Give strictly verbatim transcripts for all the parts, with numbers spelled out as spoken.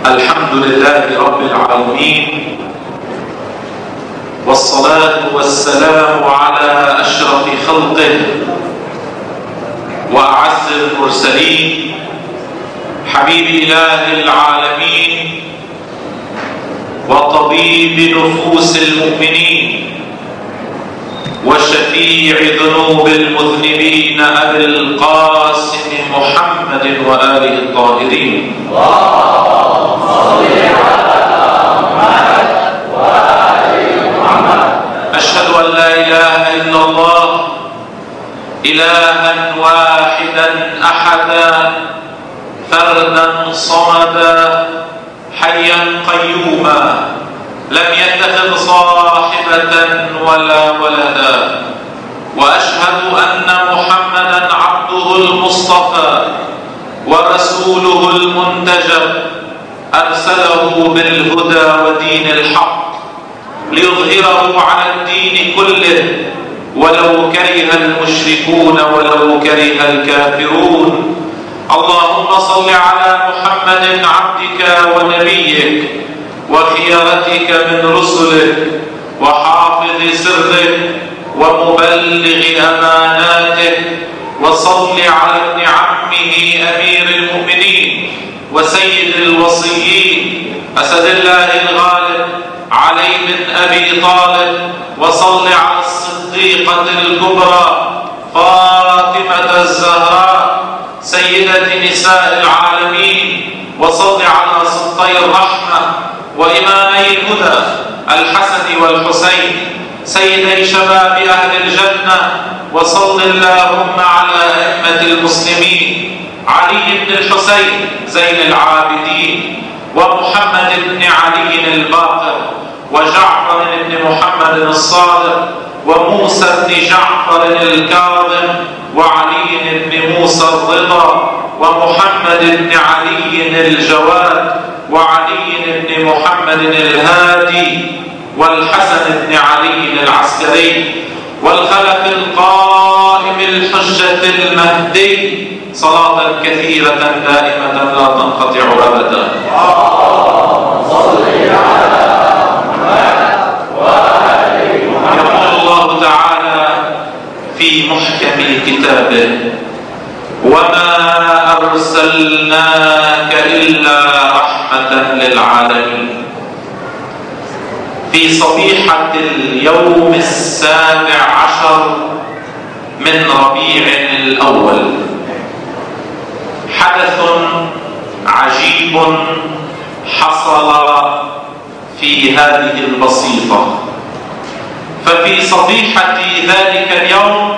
الحمد لله رب العالمين، والصلاة والسلام على أشرف خلقه وأعز المرسلين، حبيب إله العالمين وطبيب نفوس المؤمنين وشفيع ذنوب المذنبين أبي القاسم محمد وآله الطاهرين. اللهم صل على محمد وآل محمد. أشهد أن لا إله إلا الله إلها واحدا أحدا فردا صمدا حيا قيوما لم يتخذ صاحبة ولا ولدا، وأشهد أن محمدا عبده المصطفى ورسوله المنتجب، أرسله بالهدى ودين الحق ليظهره على الدين كله ولو كره المشركون ولو كره الكافرون. اللهم صل على محمد عبدك ونبيك وخيرتك من رسلك وحافظ سرك ومبلغ أماناتك، وصل على ابن عمه أمير المؤمنين وسيد الوصيين أسد الله الغالب علي بن أبي طالب، وصل على الصديقة الكبرى فاطمة الزهراء سيدة نساء العالمين، وصل على سلطي الرحمة وإمامي الهدى الحسن والحسين سيدي شباب أهل الجنة، وصل اللهم على أئمة المسلمين علي بن الحسين زين العابدين ومحمد بن علي الباقر وجعفر بن محمد الصادق وموسى بن جعفر الكاظم وعلي بن موسى الرضا ومحمد بن علي الجواد وعلي بن محمد الهادي والحسن بن علي العسكري والخلف القائم الحجة المهدي، صلاة كثيرة دائمة لا تنقطع أبدا. صل على محمد وآل محمد. يقول الله تعالى في محكم كتابه: وما أرسلناك إلا رحمة للعالمين. في صبيحة اليوم السابع عشر من ربيع الأول حدث عجيب حصل في هذه البسيطة. ففي صبيحة ذلك اليوم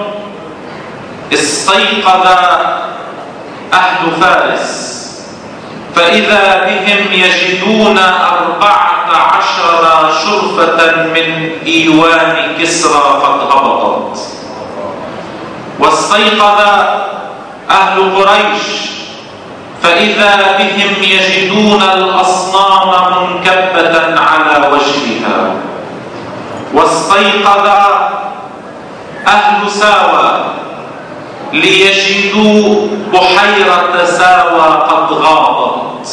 استيقظ أهل فارس فإذا بهم يجدون أربعة عشر شرفة من إيوان كسرى قد هبطت. واستيقظ أهل قريش فإذا بهم يجدون الأصنام منكبة على وجهها. واستيقظ أهل ساوى ليجدوا بحيرة ساوى قد غابت.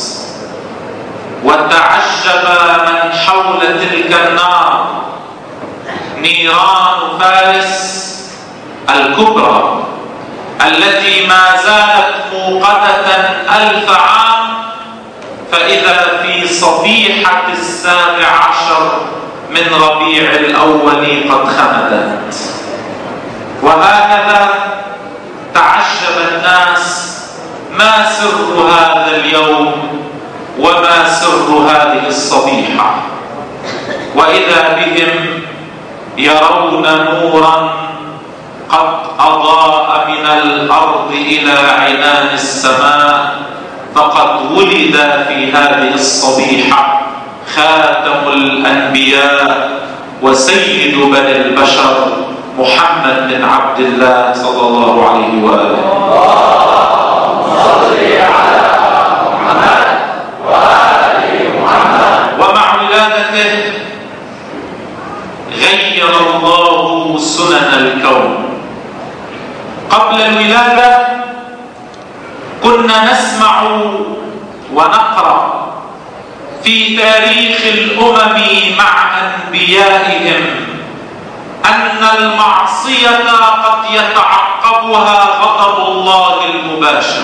وتعجب من حول تلك النار، نيران فارس الكبرى التي ما زالت موقدة ألف عام، فإذا في صبيحة السابع عشر من ربيع الأول قد خمدت. وهكذا تعجب الناس: ما سر هذا اليوم وما سر هذه الصبيحة؟ وإذا بهم يرون نورا قد أضاء من الأرض إلى عنان السماء، فقد ولد في هذه الصبيحة خاتم الأنبياء وسيد بني البشر محمد بن عبد الله صلى الله عليه وآله. اللهم صل على محمد وآل محمد. ومع ولادته غير الله سنن الكون. قبل الولادة كنا نسمع ونقرأ في تاريخ الأمم مع أنبيائهم أن المعصية قد يتعقبها غضب الله المباشر.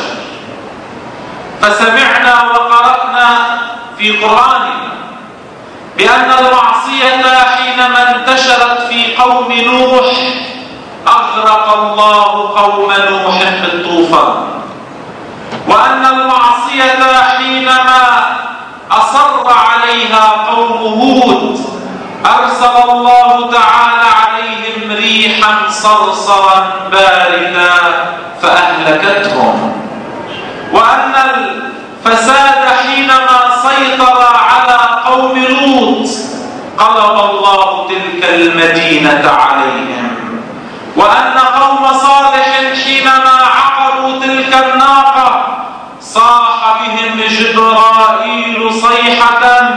فسمعنا وقرأنا في قرآننا بأن المعصية حينما انتشرت في قوم نوح أغرق الله قوم نوح بالطوفان، وأن المعصية حينما أصر عليها قوم هود أرسل الله تعالى عليهم ريحا صرصرا باردا فأهلكتهم، وأن الفساد حينما سيطر على قوم لوط قلب الله تلك المدينة عليهم، وأن قوم صالح حينما عقروا تلك الناقة صاح بهم جبرائيل صيحة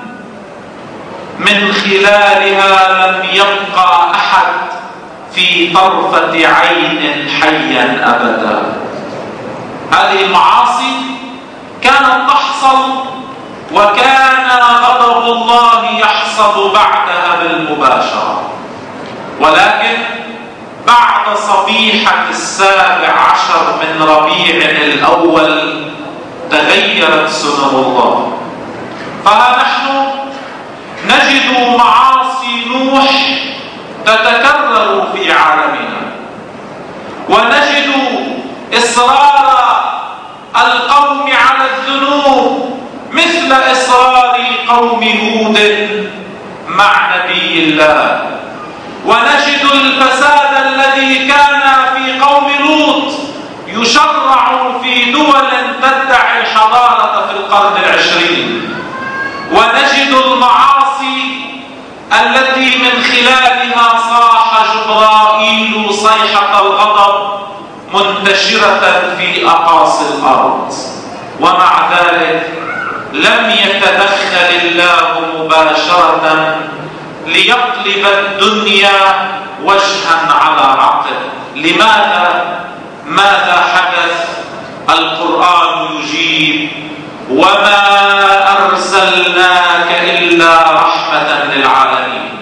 من خلالها لم يبقى أحد في طرفة عين حيا أبدا. هذه المعاصي كانت تحصل، وكان غضب الله يحصل بعدها بالمباشرة، ولكن بعد صبيحة السابع عشر من ربيع الأول تغيرت سنن الله. فها نحن نجد معاصي نوح تتكرر في عالمنا، ونجد إصرار القوم على الذنوب مثل إصرار قوم هود مع نبي الله، ونجد الفساد الذي كان في قوم لوط يشرع في دول تدعي الحضارة في القرن العشرين، ونجد المعاصي التي من خلالها صاح جبرائيل صيحة الغضب منتشرة في أقاصي الأرض، ومع ذلك لم يتدخل الله مباشرة ليقلب الدنيا وجها على عقل. لماذا؟ ماذا حدث؟ القرآن يجيب: وما أرسلناك إلا رحمة للعالمين.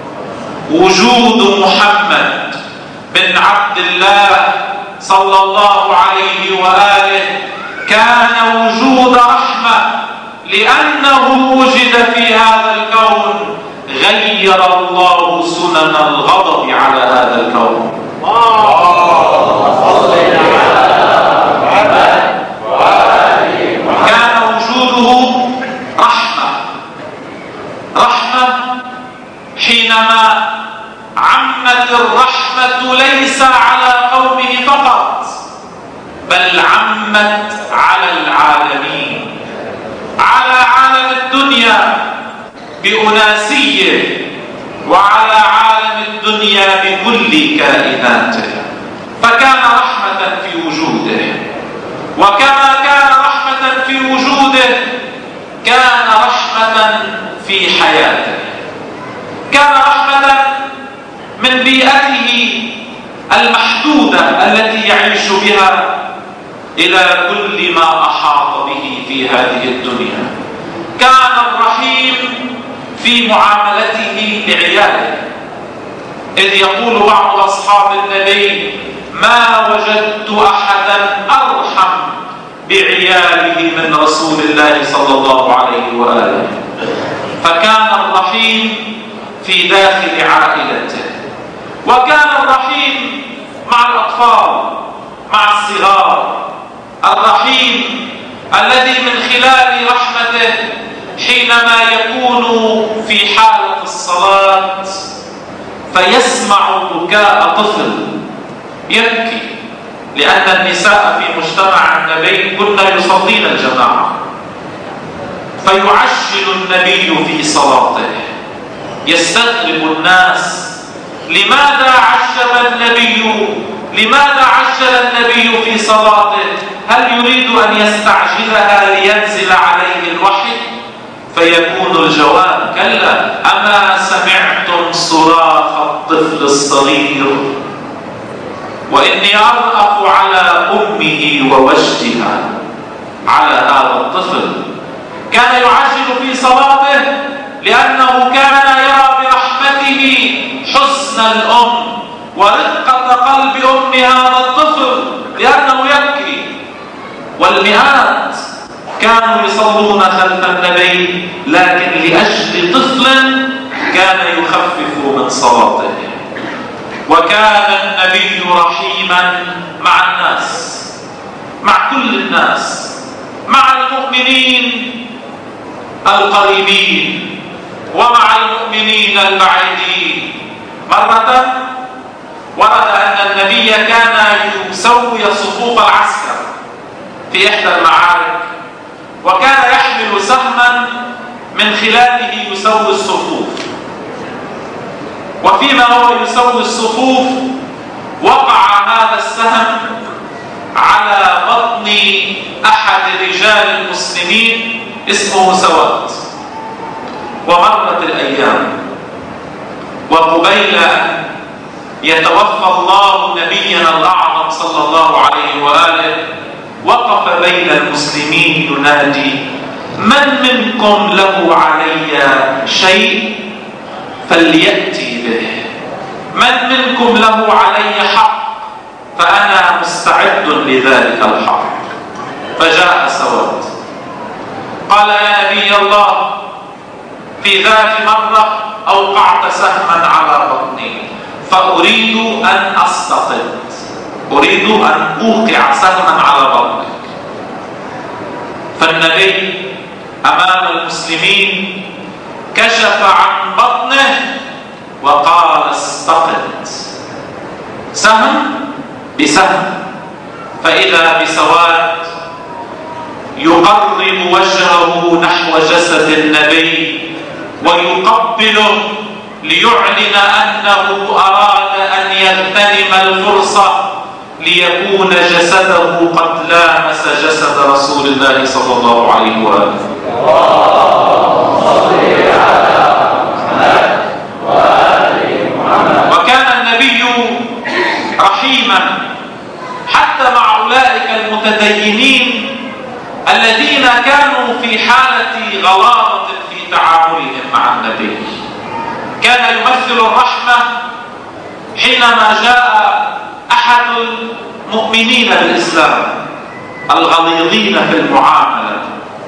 وجود محمد بن عبد الله صلى الله عليه وآله كان وجود رحمة، لأنه وجد في هذا الكون غير الله سنن الغضب على هذا الكون. كان وجوده رحمة، رحمة حينما عمت الرحمة ليس على قومه فقط، بل عمت على العالمين، على عالم الدنيا بأناسيه، وعلى عالم الدنيا بكل كائناته. فكان رحمة في وجوده، وكما كان رحمة في وجوده كان رحمة في حياته، كان رحمة من بيئته المحدودة التي يعيش بها إلى كل ما أحاط به في هذه الدنيا. كان الرحيم في معاملته لعياله، إذ يقول بعض أصحاب النبي: ما وجدت أحدا أرحم بعياله من رسول الله صلى الله عليه وآله. فكان الرحيم في داخل عائلته، وكان الرحيم مع الأطفال، مع الصغار، الرحيم الذي من خلال رحمته حينما يكون في حالة الصلاة فيسمع بكاء طفل يبكي، لأن النساء في مجتمع النبي كن يصلين الجماعة، فيعجل النبي في صلاته، يستغرب الناس: لماذا عجل النبي؟ لماذا عجل النبي في صلاته؟ هل يريد أن يستعجلها لينزل عليه الوحي؟ فيكون الجواب: كلا، أما سمعتم صراخ الطفل الصغير؟ وإني أرأف على أمه ووجدها على هذا الطفل. كان يعجل في صلاته لأنه كان يرى برحمته حزن الأم ورقة قلب أم هذا الطفل لأنه يبكي. والمئات كانوا يصلون خلف النبي، لكن لأجل طفل كان يخفف من صلاته. وكان النبي رحيما مع الناس، مع كل الناس، مع المؤمنين القريبين ومع المؤمنين البعيدين. مرة ورد أن النبي كان يسوي صفوف العسكر في إحدى المعارك، وكان يحمل سهما من خلاله يسوي الصفوف. وفيما هو يسوي الصفوف وقع هذا السهم على بطن أحد رجال المسلمين اسمه سواد. ومرت الأيام، وقبيل أن يتوفى الله نبينا الأعظم صلى الله عليه وآله وقف بين المسلمين ينادي: من منكم له علي شيء فليأتي به، من منكم له علي حق فأنا مستعد لذلك الحق. فجاء سواد قال: يا نبي الله، في ذات مرة أوقعت سهما على بطني فأريد أن أستقد، أريد أن أوقع سهما على بطنك. فالنبي أمام المسلمين كشف عن بطنه وقال: استقد. سهم بسهم، فإذا بسواد يقرب وجهه نحو جسد النبي ويقبله ليعلن أنه أراد أن يغتنم الفرصة ليكون جسده قد لامس جسد رسول الله صلى الله عليه وآله. وكان النبي رحيما حتى مع أولئك المتدينين الذين كانوا في حالة غلاظة في تعاملهم مع النبي. كان يمثل الرحمة حينما جاء أحد المؤمنين بالإسلام الغليظين في المعاملة،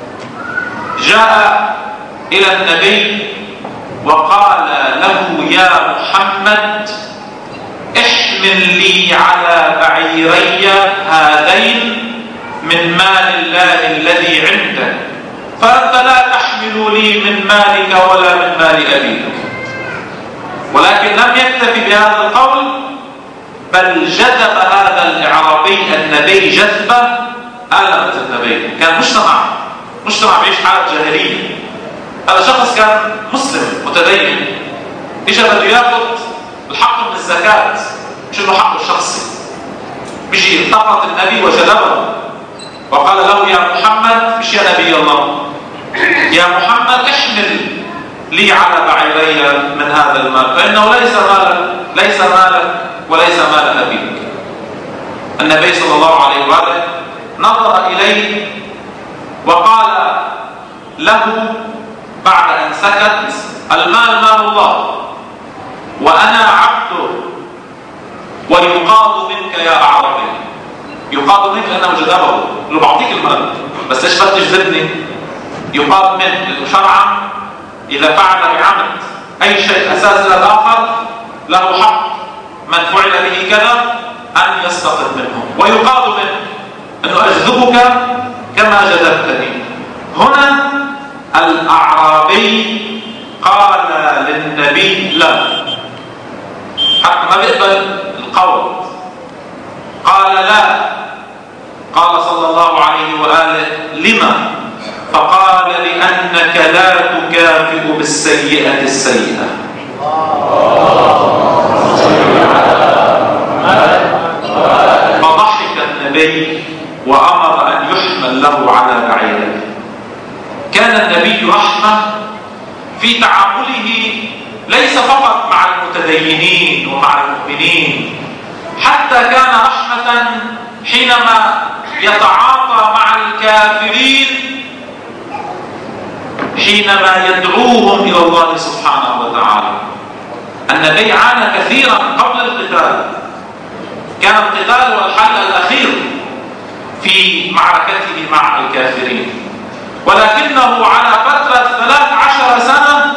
جاء إلى النبي وقال له: يا محمد، احمل لي على بعيري هذين من مال الله الذي عندك، فأنت لا تحمل لي من مالك ولا من مال أبيك. ولكن لم يكتفي بهذا القول، بل جذب هذا الإعرابي النبي جذبة آلمت النبي. كان مجتمع مجتمع بيعيش حالة جاهلية. هذا شخص كان مسلم متدين، إجا بده ياخذ الحق من الزكاة، مش إنه حقه الشخصي. بيجي التقط النبي وجذبه وقال له: يا محمد، مش يا نبي الله، يا محمد احمل لي على بعيري من هذا المال، فإنه ليس مالك ليس مالك وليس مال أبيك. النبي صلى الله عليه وآله نظر إليه وقال له بعد أن سكت: المال مال الله وأنا عبده، ويقاض منك يا أعرابي. يقاض منك لأنه جذبه، لو بعطيك المال بس ليش بدك تجذبني؟ يقاض منك لأنه شرعا إذا فعل بعمد أي شيء أساس للآخر له حق من فعل به كذا أن يستقد منه، ويقاض منك أنه أجذبك كما جذبتني. هنا الأعرابي قال للنبي: لا، حتى ما بيقبل القول. قال: لا. قال صلى الله عليه وآله: لما؟ فقال: لأنك لا تكافئ بالسيئة السيئة. فضحك النبي وأمر أن يحمل له على بعيره. كان النبي رحمة في تعامله ليس فقط مع المتدينين ومع المؤمنين، حتى كان رحمة حينما يتعاطى مع الكافرين حينما يدعوهم إلى الله سبحانه وتعالى. النبي عانى كثيرا قبل القتال، كان القتال هو الحل الأخير في معركته مع الكافرين، ولكنه على فترة ثلاث عشر سنة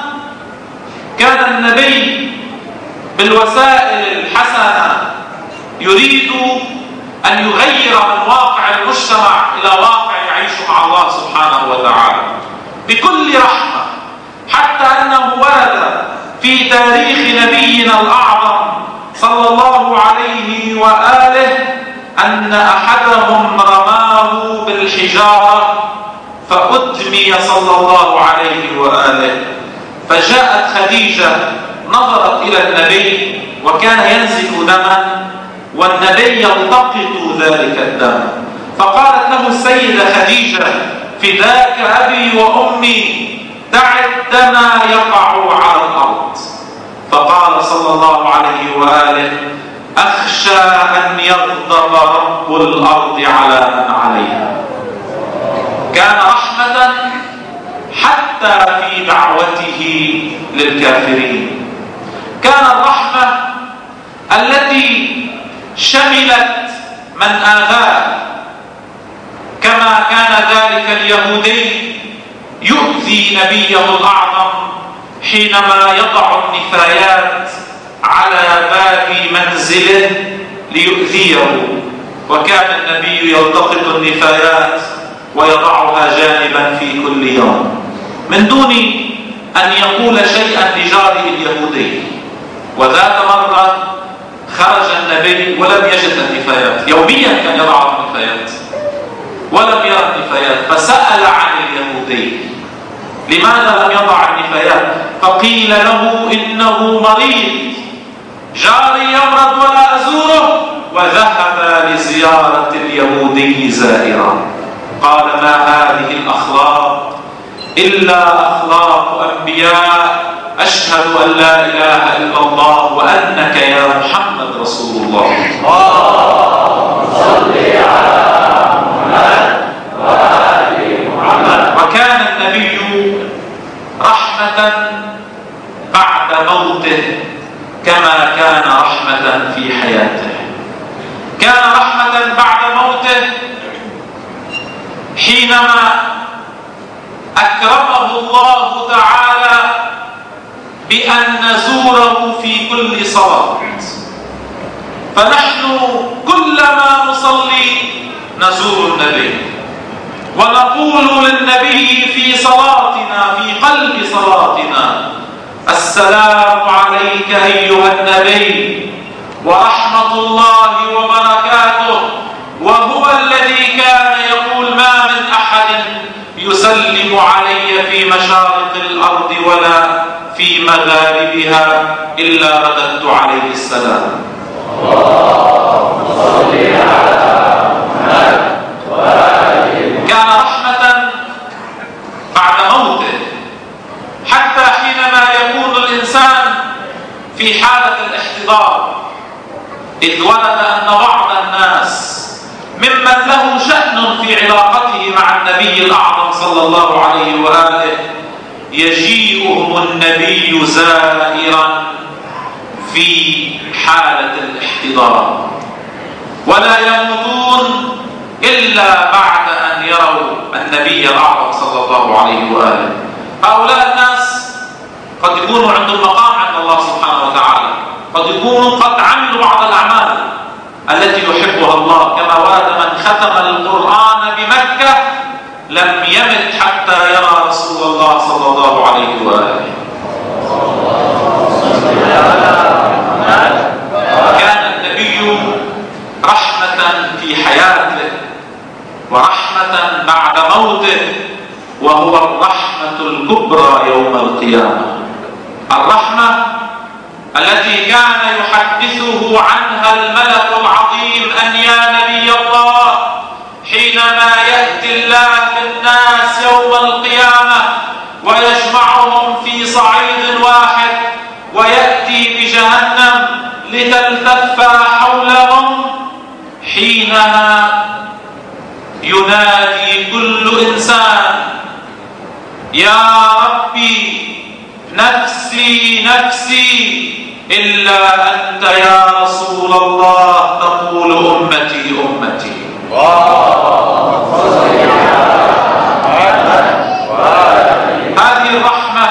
كان النبي بالوسائل الحسنة يريد أن يغير من واقع المجتمع إلى واقع يعيش مع الله سبحانه وتعالى بكل رحمة، حتى أنه ورد في تاريخ نبينا الأعظم صلى الله عليه وآله أن أحدهم رماه بالحجارة فأدمي صلى الله عليه وآله، فجاءت خديجة نظرت إلى النبي وكان ينزف دما والنبي يلتقط ذلك الدم، فقالت له السيدة خديجة: فداك أبي وأمي، دع الدم يقع على الأرض. فقال صلى الله عليه وآله: أخشى أن يغضب رب الأرض على من عليها. كان رحمة حتى في دعوته للكافرين، كان الرحمة التي شملت من آذاه، كما كان ذلك اليهودي يؤذي نبيه الأعظم حينما يضع النفايات على باب منزله ليؤذيه، وكان النبي يلتقط النفايات ويضعها جانبا في كل يوم من دون أن يقول شيئا لجاره اليهودي. وذات مرة خرج النبي ولم يجد النفايات، يوميا كان يضع النفايات ولم يرى النفايات، فسأل عن اليهودي لماذا لم يضع النفايات؟ فقيل له: إنه مريض، جاري يمرض ولا أزوره، وذهب لزيارة اليهودي زائرا. قال: ما هذه الأخلاق إلا أخلاق أنبياء، أشهد أن لا إله إلا الله وأنك يا محمد رسول الله. اللهم صل على محمد وآل محمد. وكان النبي رحمة بعد موته كما كان رحمة في حياته. كان رحمة بعد موته حينما أكرمه الله تعالى بأن نزوره في كل صلاة، فنحن كلما نصلي نزور النبي ونقول للنبي في صلاتنا، في قلب صلاتنا: السلام عليك أيها النبي ورحمة الله وبركاته. وهو الذي كان يقول: ما من أحد يسلم علي في مشارق الأرض ولا في مغاربها إلا رددت عليه السلام. اللهم صل على محمد وآله. كان رحمة بعد موته، حتى حينما يكون الإنسان في حالة الاحتضار، إذ ورد أن بعض الناس ممن له شأن في علاقته مع النبي الأعظم صلى الله عليه وآله يجيئهم النبي زائرا في حالة الاحتضار، ولا يموتون إلا بعد أن يروا النبي الأعظم صلى الله عليه وآله. هؤلاء الناس قد يكونوا عندهم مقام عند الله سبحانه وتعالى، قد يكونوا قد عملوا بعض الأعمال التي يحبها الله، كما ورد: من ختم القرآن بمكة لم يمت حتى يرى رسول الله صلى الله عليه وآله. كان النبي رحمة في حياته ورحمة بعد موته، وهو الرحمة الكبرى يوم القيامة، الرحمة التي كان يحدثه عنها الملك العظيم: أن يا نبي الله، حينما يأتي الله بالناس يوم القيامة ويجمعهم في صعيد واحد ويأتي بجهنم لتلتف حولهم، حينها ينادي كل إنسان يا ربي نفسي نفسي إلا أنت يا رسول الله تقول أمتي أمتي. هذه الرحمة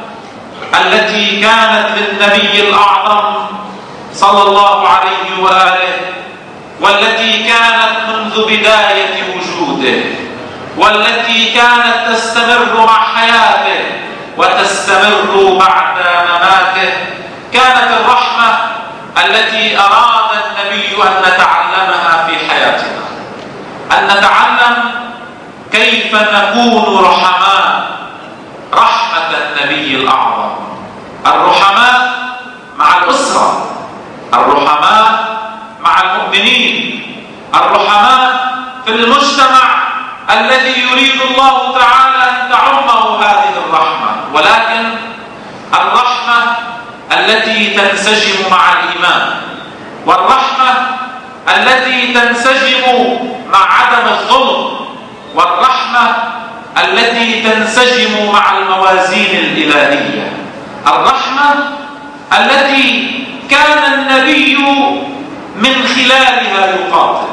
التي كانت للنبي الأعظم صلى الله عليه وآله، والتي كانت منذ بداية وجوده، والتي كانت تستمر مع حياته وتستمر بعد مماته، كانت الرحمة التي أراد النبي أن نتعلمها في حياتنا، أن نتعلم كيف نكون رحماء، رحمة النبي الأعظم. الرحماء مع الأسرة، الرحماء مع المؤمنين، الرحماء في المجتمع الذي يريد الله تعالى أن تعمه هذه الرحمة، ولكن الرحمة التي تنسجم مع الإيمان، والرحمة التي تنسجم مع عدم الظلم، والرحمة التي تنسجم مع الموازين الإلهية، الرحمة التي كان النبي من خلالها يقاتل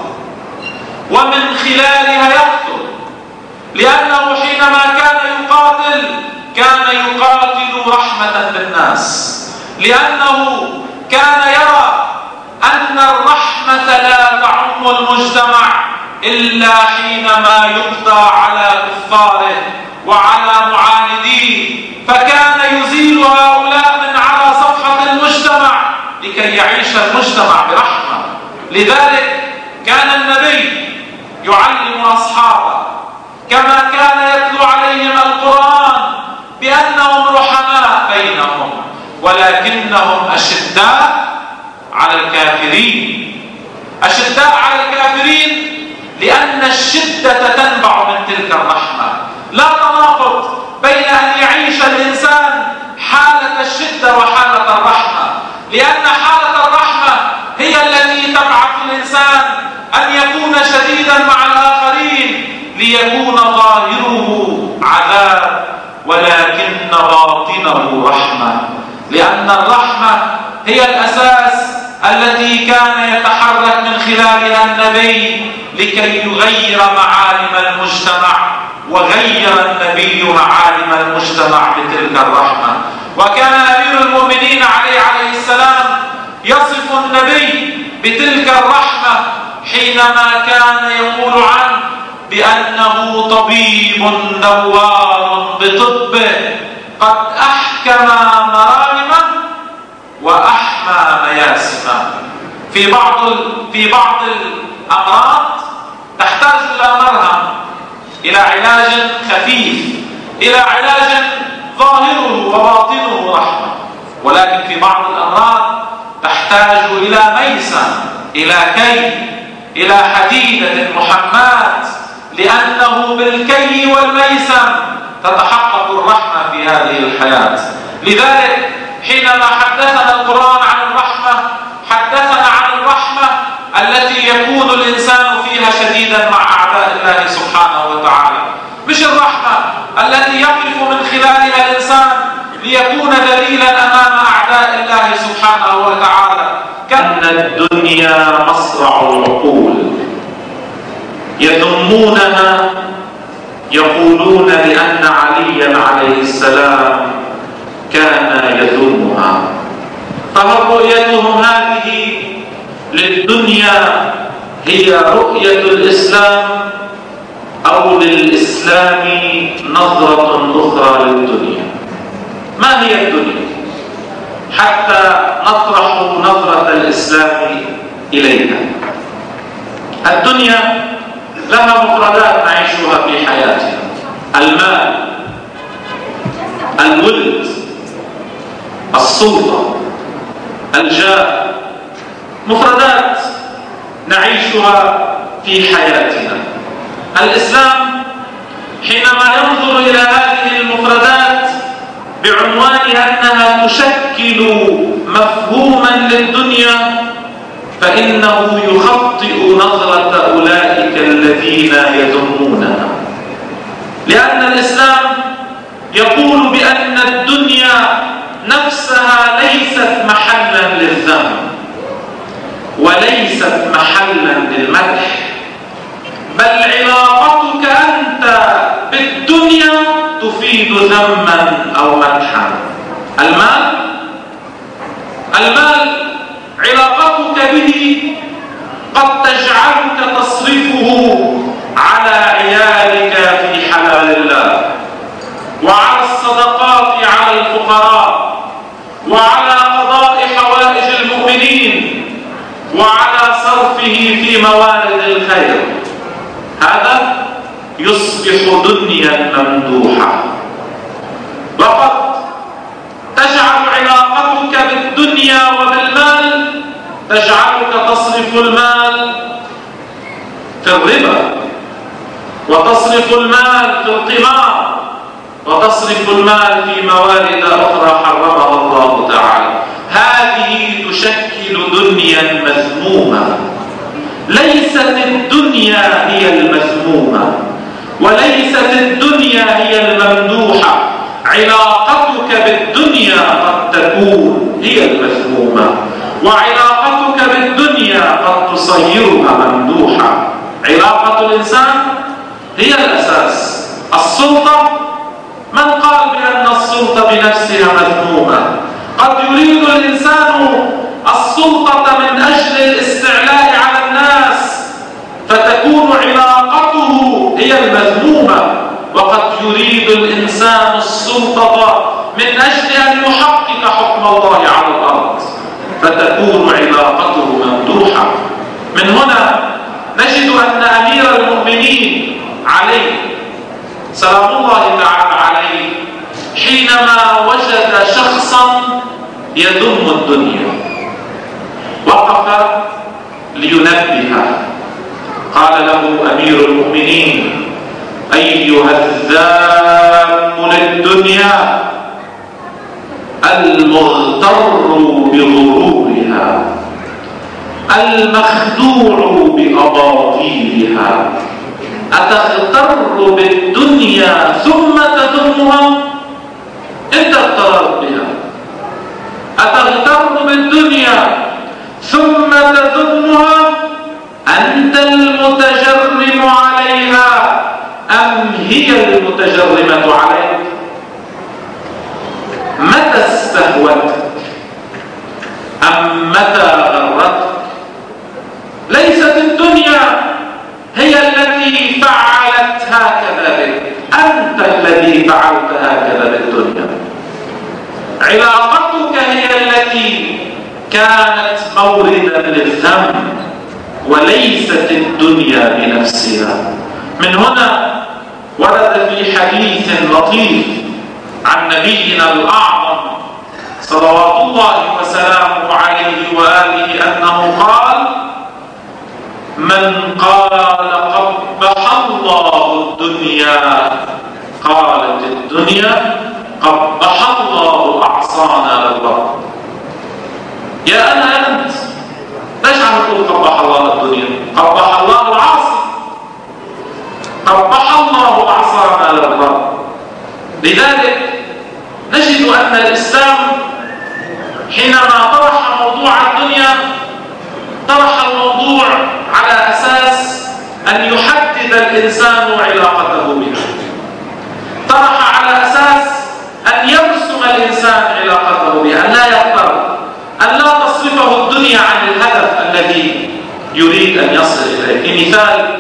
ومن خلالها يقتل، لأنه حينما كان يقاتل كان يقاتل رحمة بالناس، لأنه كان يرى أن الرحمة لا تعم المجتمع إلا حينما يقضى على كفاره وعلى معانديه، فكان يزيل هؤلاء من على صفحة المجتمع لكي يعيش المجتمع برحمة. لذلك كان النبي يعلم أصحابه كما كان يتلو عليهم القرآن بأنهم رحماء بينهم، ولكنهم أشداء على الكافرين. أشداء على الكافرين لأن الشدة تنبع من تلك الرحمة. لا تناقض بين أن يعيش الإنسان حالة الشدة وحالة الرحمة، لأن حالة الرحمة هي التي تبعث الإنسان أن يكون شديدا مع الآخرين ليكون ظاهره عذاب ولكن باطنه رحمة، لأن الرحمة هي الأساس التي كان يتحرك من خلالها النبي لكي يغير معالم المجتمع، وغير النبي معالم المجتمع بتلك الرحمة. وكان أمير المؤمنين علي عليه السلام يصف النبي بتلك الرحمة حينما كان يقول عنه بأنه طبيب نوار بطبه قد أحكم مراهمه وأحمى مياسمه. في بعض في بعض الأمراض تحتاج إلى مرهم، إلى علاج خفيف، إلى علاج ظاهره وباطنه رحمة، ولكن في بعض الأمراض تحتاج إلى ميسم، إلى كي، إلى حديدة محماة، لأنه بالكي والميسم تتحقق الرحمة في هذه الحياة. لذلك حينما حدثنا القرآن عن الرحمة حدثنا عن الرحمة التي يكون الإنسان فيها شديدا مع أعداء الله سبحانه وتعالى، مش الرحمة التي يقف من خلالها الإنسان ليكون دليلا أمام أعداء الله سبحانه وتعالى. كأن الدنيا مصرع العقول، يذمونها يقولون لأن عليا عليه السلام كان يذمها. فهل رؤيتهم هذه للدنيا هي رؤية الإسلام أو للإسلام نظرة أخرى للدنيا؟ ما هي الدنيا حتى نطرح نظرة الإسلام إليها؟ الدنيا لها مفردات نعيشها في حياتنا: المال، الولد، السلطة، الجاه، مفردات نعيشها في حياتنا. الإسلام حينما ينظر إلى هذه المفردات بعنوانها أنها تشكل مفهوما للدنيا فإنه يخطئ نظرة أولئك الذين يذمونها، لأن الإسلام يقول بأن الدنيا نفسها ليست محلا للذم وليست محلا للمدح، بل علاقتك أنت بالدنيا تفيد ذما أو مدحا. المال المال علاقتك به قد تجعلك تصرفه على عيالك في حلال الله، وعلى الصدقات على الفقراء، وعلى قضاء حوائج المؤمنين، وعلى صرفه في موارد الخير. هذا يصبح دنيا ممدوحة. وقد تجعل علاقتك بالدنيا وبالمال تجعلك تصرف المال في الربا، وتصرف المال في القمار، وتصرف المال في موارد أخرى حرمها الله تعالى. هذه تشكل دنيا مذمومة. ليست الدنيا هي المذمومة، وليست الدنيا هي الممدوحة. علاقتك بالدنيا قد تكون هي المذمومة، وعلاقتك بالدنيا قد تصيرها ممدوحة. علاقة الإنسان هي الأساس. السلطة، من قال بأن السلطة بنفسها مذمومة؟ قد يريد الإنسان السلطة من أجل الاستعلاء على الناس فتكون علاقته هي المذمومة، وقد يريد الإنسان السلطة من أجل أن يحقق حكم الله على الأرض فتكون علاقته ممدوحة. من هنا نجد أن أمير المؤمنين علي سلام الله تعالى عليه حينما وجد شخصا يذم الدنيا وقف لينبهه. قال له أمير المؤمنين: أيها الذام للدنيا المغتر بغرورها المخدوع بأباطيلها، أتغتر بالدنيا ثم تذمها؟ أنت اغتررت بها. أتغتر بالدنيا ثم تذمها؟ أنت المتجرم عليها أم هي المتجرمة عليك؟ متى استهوتك أم متى غرتك؟ ليست الدنيا هي التي فعلت هكذا بك، أنت الذي فعلت هكذا بالدنيا. علاقتك هي التي كانت موردا للذم وليست الدنيا بنفسها. من هنا ورد في حديث لطيف عن نبينا الأعظم صلوات الله وسلامه عليه وآله أنه قال: من قال قبح الله الدنيا قالت الدنيا قبح الله أعصانا للرب. يا أنا يا أنت، ليش عم تقول قبح الله الدنيا؟ قبح الله العاصي، قبح الله أعصانا للرب. لذلك نجد أن الإسلام حينما طرح موضوع الدنيا طرح الموضوع على أساس أن يحدد الإنسان علاقته بها، طرح على أساس أن يرسم الإنسان علاقته بها، أن لا يضطر، أن لا تصرفه الدنيا عن الهدف الذي يريد أن يصل إليه. في مثال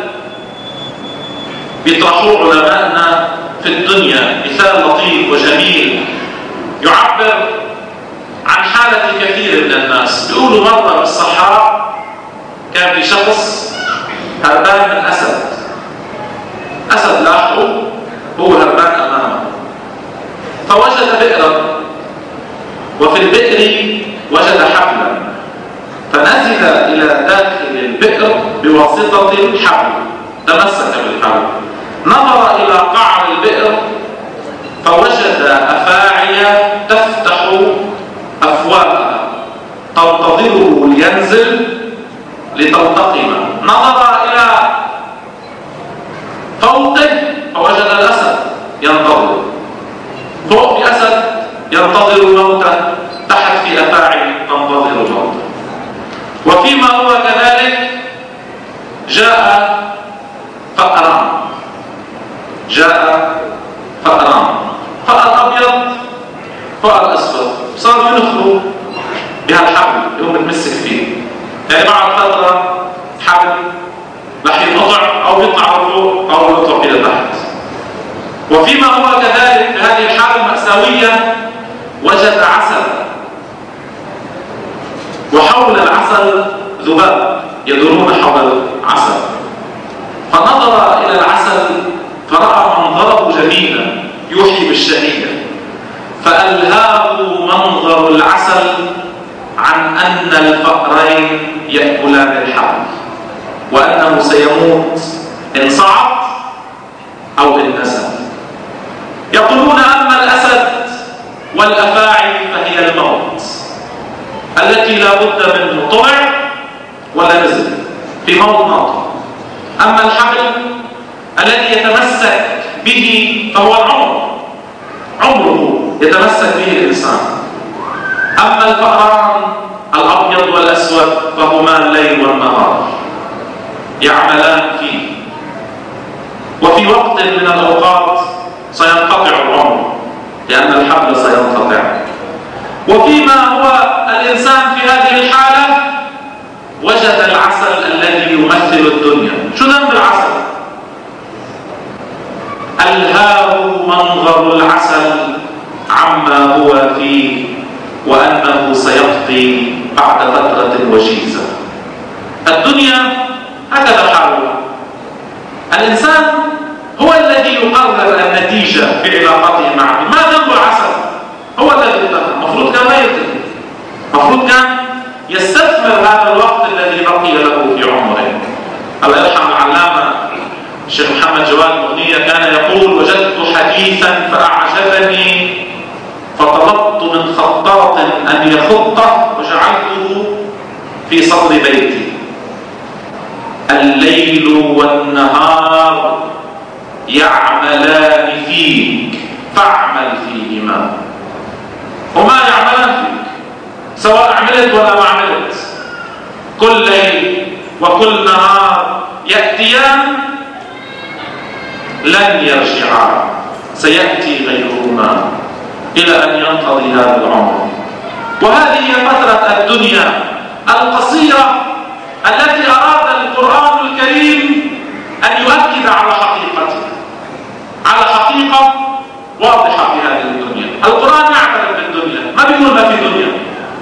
بيطرحوه علماءنا في الدنيا، مثال لطيف وجميل يعبر عن حالة كثير من الناس. بيقولوا مرة بالصحراء كان في شخص هربان من أسد، أسد لاحقه هو هربان أمامه، فوجد بئرا، وفي البئر وجد حبلا، فنزل إلى داخل البئر بواسطة الحبل، تمسك بالحبل، نظر إلى قعر البئر فوجد أفاعي تفتح أفواهها تنتظره لينزل لتلتقم. نظر إلى فوقه فوجد الأسد ينتظر، ينتظر الموت، تحت في أفاعي تنتظر الموت. وفيما هو كذلك جاء فأران، جاء فأران، فأر أبيض فأر أسود، صاروا ينخلوا بهالحبل اللي هو متمسك فيه، يعني بعد فترة حبل رح ينقطع أو يطلع لفوق أو يطلع إلى تحت. وفيما هو كذلك في هذه الحالة المأساوية وجد عسل، وحول العسل ذباب يدورون حول العسل، فنظر إلى العسل فرأى منظره جميلا يوحي بالشهية، فألهاه منظر العسل عن أن الفأرين يأكلان الحبل، وأنه سيموت إن صعد أو إن نزل. يقولون أما الأسد والأفاعي فهي الموت التي لا بد منه، طلع ولا نزل في موت ناطق. أما الحبل الذي يتمسك به فهو العمر، عمره يتمسك به الإنسان. أما الفأران الأبيض والأسود فهما الليل والنهار يعملان فيه، وفي وقت من الأوقات سينقطع العمر لأن الحبل سينقطع. وفيما هو الإنسان في هذه الحالة وجد العسل الذي يمثل الدنيا. شو ذنب العسل؟ ألهاه منظر العسل عما هو فيه وأنه سيقضي بعد فترة وجيزة. الدنيا هكذا حالها. الإنسان هو الذي يقرر النتيجة في علاقته معه. ما ذنب العسل؟ هو الذي اتفق. المفروض كان ما يتفق، المفروض كان يستثمر هذا الوقت الذي بقي له في عمره. الله يرحم العلامة الشيخ محمد جواد مغنية كان يقول: وجدت حديثا فأعجبني فطلبت من خطاط أن يخطه وجعلته في صدر بيتي: الليل والنهار يعملان فيك فاعمل فيهما. وما يعملان فيك سواء عملت ولا ما عملت، كل ليل وكل نهار يأتيان لن يرجعا، سيأتي غيرهما إلى أن ينقضي هذا العمر. وهذه هي فترة الدنيا القصيرة التي أراد القرآن الكريم أن يؤكد على حقيقتها، على حقيقة واضحة في هذه الدنيا. القرآن يعترف بالدنيا، ما بيقول ما في دنيا.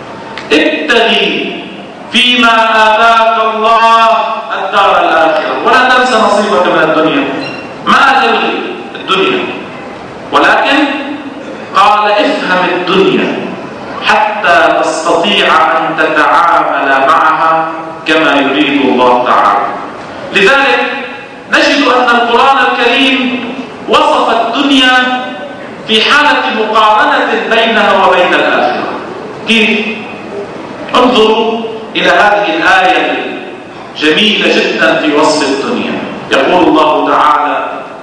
ابتغي فيما آتاك الله الدار الآخرة ولا تنسى نصيبك من الدنيا. ما تلغي الدنيا، ولكن قال افهم الدنيا حتى تستطيع أن تتعامل معها كما يريد الله تعالى. لذلك نجد أن القرآن الكريم وصف الدنيا في حالة مقارنة بينها وبين الآخرة. كيف؟ انظروا إلى هذه الآية الجميلة جدا في وصف الدنيا. يقول الله تعالى: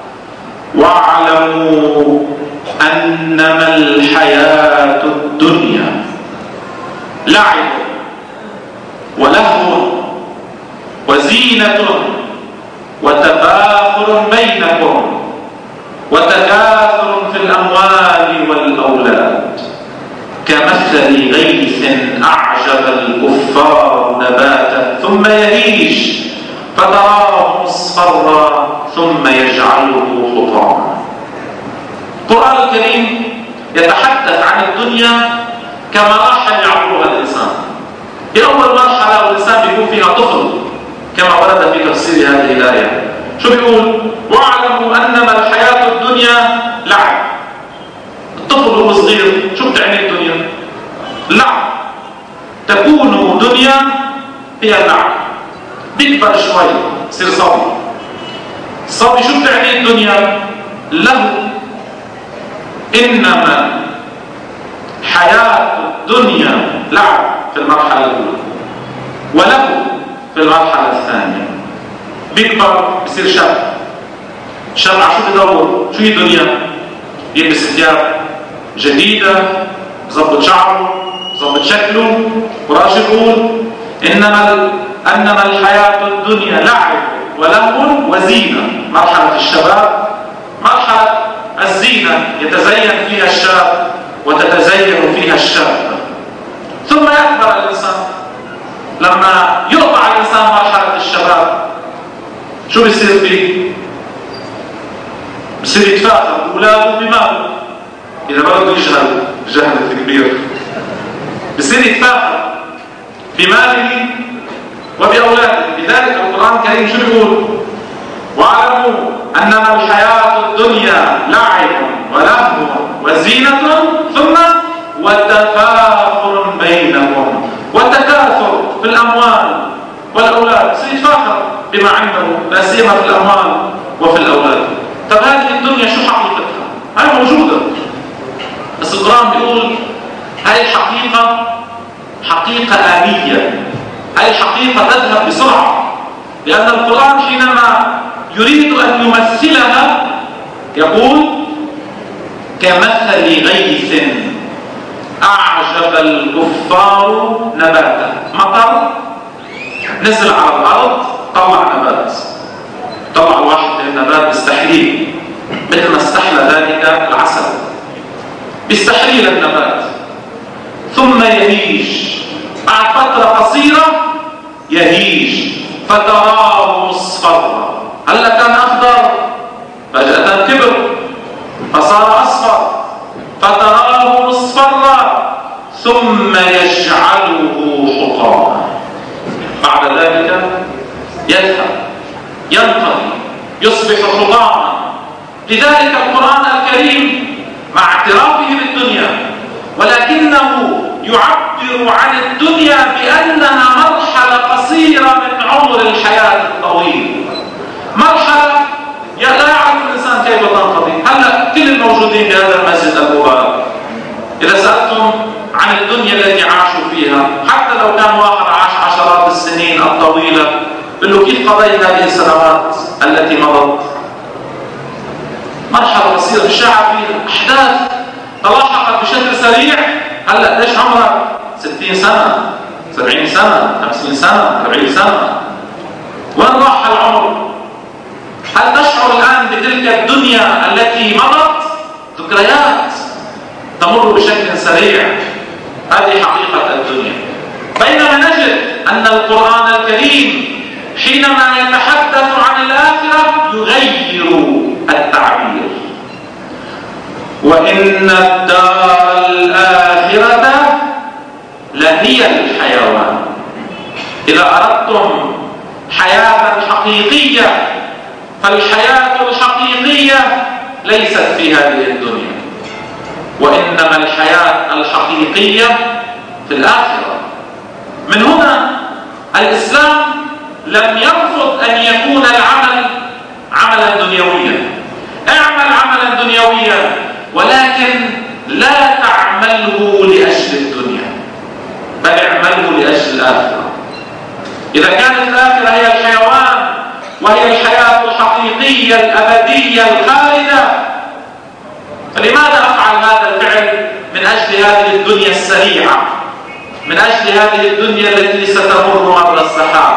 واعلموا أنما الحياة الدنيا لعب ولهو وزينة وتفاخر بينكم وتكاثر في الأموال والأولاد كمثل غيث أعجب الكفار نباتا ثم يهيج فتراه مصفرا ثم يجعله حطاما. القرآن الكريم يتحدث عن الدنيا كمراحل يعبرها الإنسان. في أول مرحلة الإنسان بيكون فيها طفل كما ورد في تفسير هذه الآية. شو بيقول؟ واعلموا أنما الحياة الدنيا لعب. الطفل هو صغير شو بتعني الدنيا؟ لعب. تكون دنيا هي اللعب. بيكبر شوي يصير صبي. الصبي شو بتعني الدنيا؟ له. إنما حياة الدنيا لعب في المرحلة الأولى وله في المرحلة الثانية. بيكبر بصير شاب. شاب عشو بدور؟ شو هي الدنيا؟ يلبس ثياب جديدة، ظبط شعره، ظبط شكله، قرآن يقول إنما أنما الحياة الدنيا لعب ولهو وزينة. مرحلة الشباب مرحلة الزينة يتزين فيها الشاب وتتزين فيها الشاب. ثم يكبر الإنسان. لما يقطع الإنسان مرحلة الشباب شو بيصير فيه؟ بيصير يتفاخر أولاده بماله. إذا بلده يجهل جهل كبير بيصير يتفاخر بماله وبأولاده. لذلك القرآن الكريم شو بيقول؟ واعلموا أنما الحياة الدنيا لعب ولهو وزينة ثم وتفاخر بينهم. والتكاثر في الأموال والأولاد، سيتفاخر بما عنده لا سيما في الأموال وفي الأولاد. طب هذه الدنيا شو حقيقتها؟ هاي موجودة، بس القرآن بيقول هاي الحقيقة حقيقة آنية، هاي الحقيقة تذهب بسرعة، لأن القرآن حينما يريد أن يمثلها يقول كمثل غيث أعجب الكفار نباته. مطر نزل على الأرض طلع نبات، طلع الواحد النبات بيستحليه مثل ما استحلى ذلك العسل، بيستحليه النبات ثم يهيج بعد فترة قصيرة، يهيج فتراه مصفرا. هلا كان أخضر فجأة كبر فصار أصفر، فتراه مصفرا ثم يجعله حطاما. بعد ذلك يذهب ينقضي يصبح حطاما. لذلك القرآن الكريم مع اعترافه بالدنيا ولكنه يعبر عن الدنيا بأنها مرحلة قصيرة من عمر الحياة الطويل، مرحلة لا يعرف الإنسان كيف تنقضي. هلا كل الموجودين بهذا المسجد المبارك إذا سألتم عن الدنيا التي عاشوا فيها، حتى لو كان واحد عاش عشرات السنين الطويلة، بقول له كيف قضيت هذه السنوات التي مضت؟ مرحلة قصيرة الشعب فيها أحداث تلاحقت بشكل سريع. هلا ليش عمرك ستين سنة، سبعين سنة، خمسين سنة، أربعين سنة؟ وين راح العمر؟ هل تشعر الآن بتلك الدنيا التي مضت؟ ذكريات تمر بشكل سريع. هذه حقيقة الدنيا. بينما نجد أن القرآن الكريم حينما يتحدث عن الآخرة يغير التعبير. وإن الدار الآخرة لهي الحيوان. إذا أردتم حياة حقيقية فالحياة الحقيقية ليست في هذه الدنيا، وإنما الحياة الحقيقية في الآخرة. من هنا الإسلام لم يرفض أن يكون العمل عملا دنيويا. اعمل عملا دنيويا ولكن لا تعمله لأجل الدنيا، بل اعمله لأجل الآخرة. إذا كانت الآخرة هي الحيوان وهي الحياة الحقيقية الأبدية الخالدة، فلماذا أفعل هذا الفعل من أجل هذه الدنيا السريعة، من أجل هذه الدنيا التي ستمر مر السحاب؟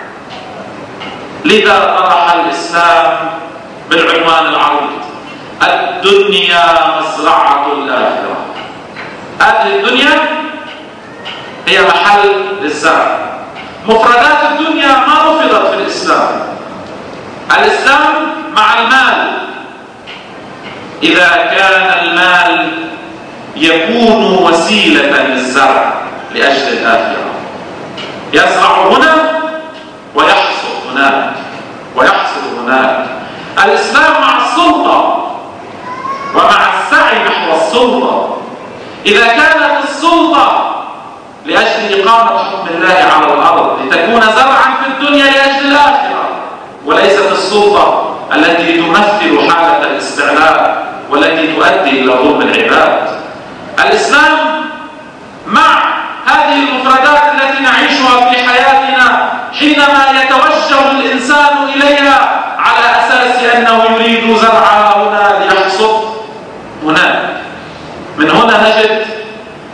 لذا طرح الإسلام بالعنوان العريض: الدنيا مزرعة الآخرة. هذه الدنيا هي محل للزرع. مفردات الدنيا ما رفضت في الإسلام. الإسلام مع المال إذا كان المال يكون وسيلة للزرع لأجل الآخرة. يزرع هنا ويحصد هناك ويحصد هناك. الإسلام مع السلطة ومع السعي نحو السلطة. إذا كانت السلطة لأجل إقامة حكم الله على الأرض لتكون زرعا في الدنيا لأجل الآخرة، وليست السلطة التي تمثل حالة الاستعلاء والتي تؤدي إلى ظلم العباد. الإسلام مع هذه المفردات التي نعيشها في حياتنا حينما يتوجه الإنسان إليها على أساس أنه يريد زرعها هنا ليحصد هناك. من هنا نجد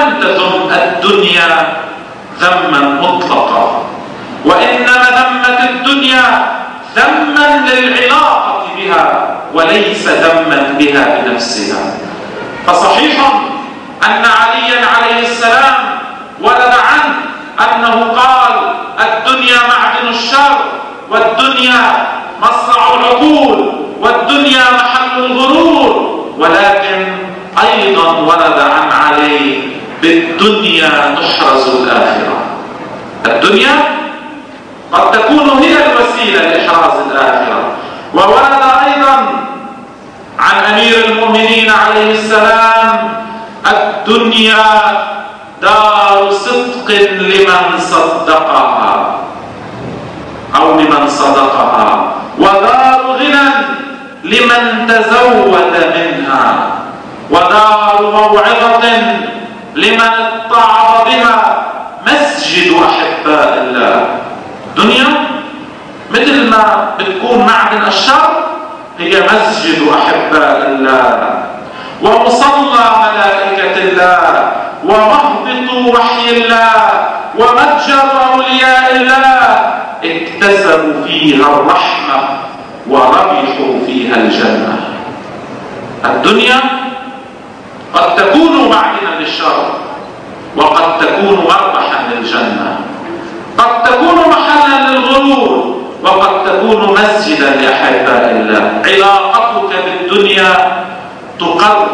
لم تذم الدنيا ذما مطلقا، وإنما ذمت الدنيا ذما للعلاقة بها وليس ذما بها بنفسها. فصحيح أن عليا عليه السلام ورد عنه أنه قال: الدنيا معدن الشر، والدنيا مصرع العقول، والدنيا محل الغرور. ولكن أيضا ورد عن علي: بالدنيا تحرز الآخرة. الدنيا قد تكون هي الوسيلة لإحراز الآخرة. وورد أيضا عن أمير المؤمنين عليه السلام: الدنيا دار صدق لمن صدقها أو لمن صدقها، ودار غنى لمن تزود منها، ودار موعظة لمن اتعظ بها. مسجد أحباء الله. دنيا مثل ما بتكون معدن الشر هي مسجد أحباء الله، ومصلى ملائكة الله، ومهبط وحي الله، ومتجر أولياء الله. اكتسبوا فيها الرحمة وربحوا فيها الجنة. الدنيا قد تكون معدنا للشر، وقد تكون مربحا للجنة، قد تكون محلا للغرور، وقد تكون مسجدا لأحباء الله. علاقتك بالدنيا تقرر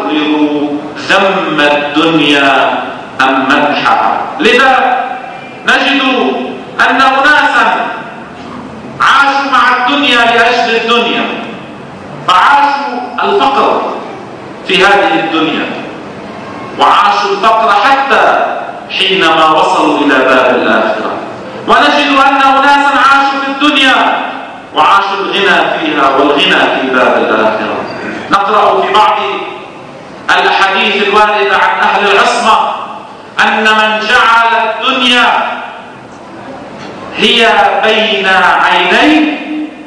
ذم الدنيا أم مدحها. لذا نجد أن أناسا عاشوا مع الدنيا لأجل الدنيا، فعاشوا الفقر في هذه الدنيا، وعاشوا الفقر حتى حينما وصلوا إلى باب الآخرة. ونجد أن أناسا عاشوا في الدنيا وعاشوا الغنى فيها والغنى في باب الآخرة. نقرأ في بعض الأحاديث الواردة عن أهل العصمة أن من جعل الدنيا هي بين عينيه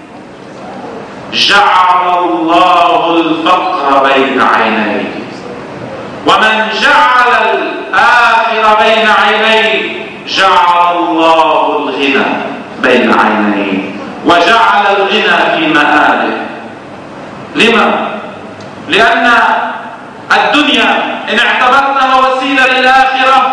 جعل الله الفقر بين عينيه، ومن جعل الآخرة بين عينيه جعل الله الغنى بين عينيه، وجعل الغنى في مآله. لما؟ لأن الدنيا إن اعتبرتها وسيلة للآخرة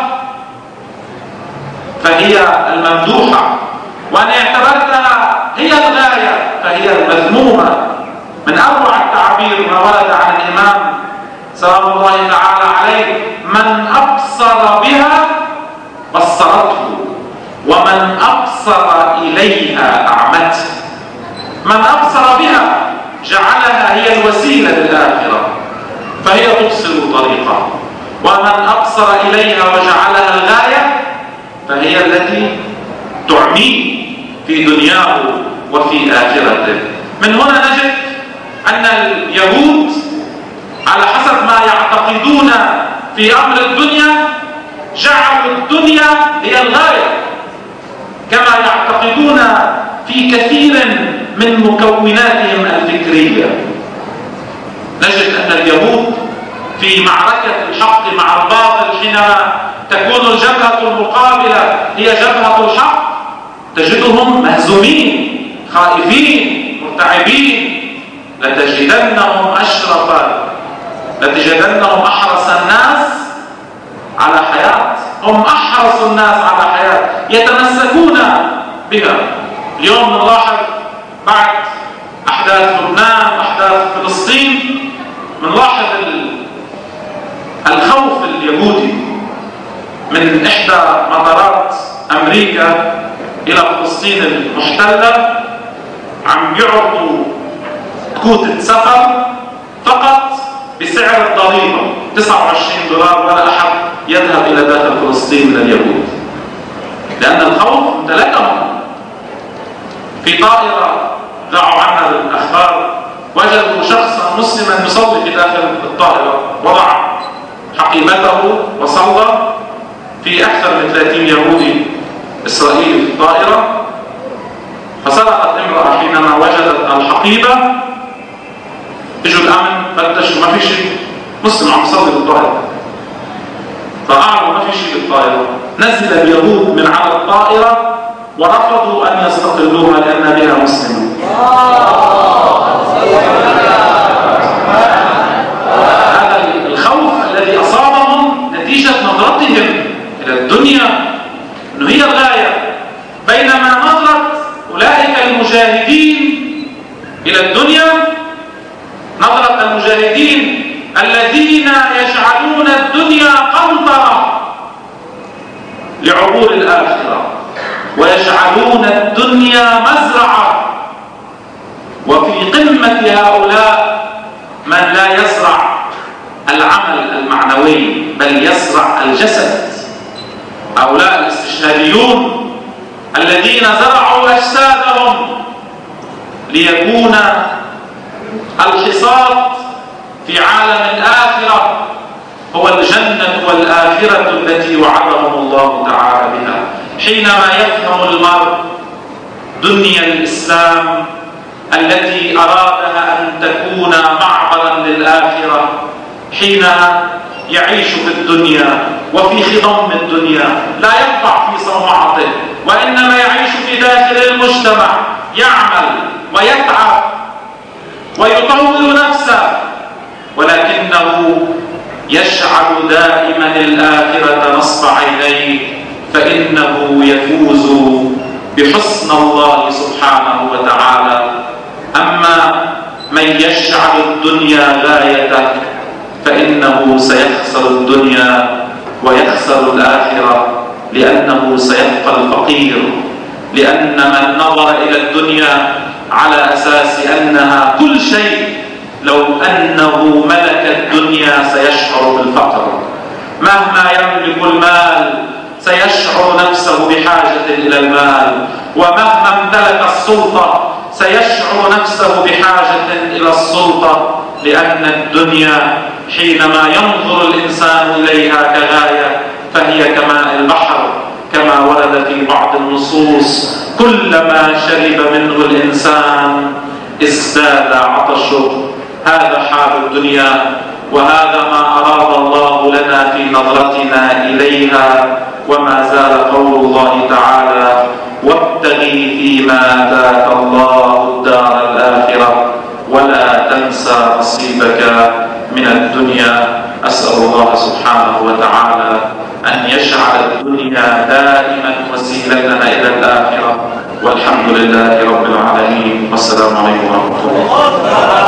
فهي الممدوحة، وإن اعتبرتها هي الغاية فهي المذمومة. من أروع التعبير ما ورد عن الإمام سلام الله تعالى عليه: من أبصر بها بصرته، ومن أبصر إليها أعمته. من أبصر بها جعلها هي الوسيلة للآخرة فهي تبصر طريقها، ومن أبصر إليها وجعلها الغاية فهي التي تعميه في دنياه وفي آخرته. من هنا نجد أن اليهود على حسب ما يعتقدون في أمر الدنيا جعلوا الدنيا هي الغاية، كما يعتقدون في كثير من مكوناتهم الفكرية. نجد أن اليهود في معركة الحق مع الباطل حينما تكون الجبهة المقابلة هي جبهة الحق تجدهم مهزومين خائفين مرتعبين. لتجدنهم أشرف لتجدنهم أحرص الناس على حياة، هم أحرص الناس على حياة يتمسكون بها. اليوم نلاحظ بعد أحداث لبنان وأحداث فلسطين نلاحظ الخوف اليهودي من إحدى مطارات أمريكا إلى فلسطين المحتلة عم يعرضوا كوتة سفر فقط بسعر الضريبة تسعة وعشرين دولار، ولا أحد يذهب إلى داخل فلسطين من اليهود، لأن الخوف امتلكهم. في طائرة ذاعوا عنها الأخبار وجدوا شخصا مسلما يصلي في داخل الطائرة، وضع حقيبته وصلى في أكثر من ثلاثين يهودي إسرائيلي في الطائرة. فسرقت امرأة حينما وجدت الحقيبة، اجوا الأمن فتشوا ما في شيء، مسلم عم يصلي بالطائرة. فقعدوا ما في شيء بالطائرة. نزل اليهود من على الطائرة ورفضوا أن يستقلوها لأن بها مسلمون. هذا الخوف الذي أصابهم نتيجة نظرتهم إلى الدنيا أنه هي الغاية، بينما نظرة أولئك المجاهدين إلى الدنيا نظرة المجاهدين الذين يجعلون الدنيا قنطرة لعبور الآخرة، ويجعلون الدنيا مزرعة. وفي قمة هؤلاء من لا يزرع العمل المعنوي بل يزرع الجسد، هؤلاء الاستشهاديون الذين زرعوا أجسادهم ليكون الحصاد في عالم الآخرة هو الجنة والآخرة التي وعدهم الله تعالى بها. حينما يفهم المرء دنيا الإسلام التي أرادها أن تكون معبرا للآخرة، حينها يعيش في الدنيا وفي خضم الدنيا، لا يقطع في صومعته، وإنما يعيش في داخل المجتمع، يعمل ويتعب ويطور نفسه، ولكنه يشعر دائما الآخرة نصب عينيه، فإنه يفوز بحسن الله سبحانه وتعالى. أما من يشعر الدنيا غايته فإنه سيخسر الدنيا ويخسر الآخرة، لأنه سيبقى الفقير، لأن من نظر إلى الدنيا على أساس أنها كل شيء لو أنه ملك الدنيا سيشعر بالفقر. مهما يملك المال سيشعر نفسه بحاجة إلى المال، ومهما امتلك السلطة سيشعر نفسه بحاجة إلى السلطة، لأن الدنيا حينما ينظر الإنسان إليها كغاية فهي كماء البحر، كما ورد في بعض النصوص: كلما شرب منه الإنسان ازداد عطشه. هذا حال الدنيا، وهذا ما أراد الله لنا في نظرتنا إليها. وما زال قول الله تعالى: وابتغي فيما آتاك الله الدار الآخرة ولا تنسى نصيبك من الدنيا. أسأل الله سبحانه وتعالى أن يجعل الدنيا دائما وسيلتنا إلى الآخرة، والحمد لله رب العالمين، والسلام عليكم ورحمة الله.